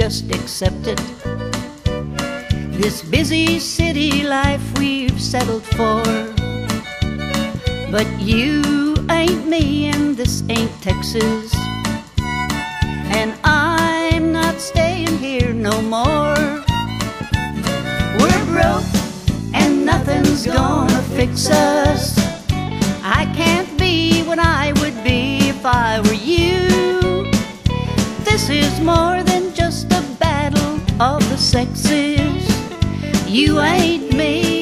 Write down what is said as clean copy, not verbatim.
just accept it. This busy city life we've settled for. But you ain't me and this ain't Texas, and I'm not staying here no more. We're broke and nothing's gonna fix us. I can't be what I would be if I were you. This is more than just a battle of the sexes. You ain't me